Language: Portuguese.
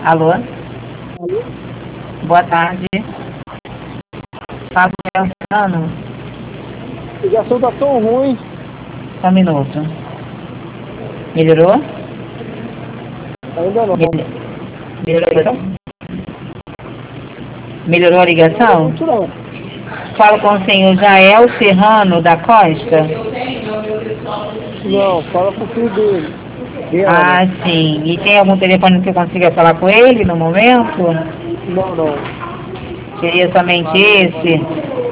Alô? Alô? Boa tarde. Fábio Cassiano. A ligação tá tão ruim. Só um minuto. Melhorou? Ainda não. Melhorou a ligação? Melhorou a ligação? Muito não. Falo com o senhor Jael Serrano da Costa. Não, fala com o filho dele. Ah, sim. E tem algum telefone que eu consiga falar com ele no momento? Não. Seria somente esse?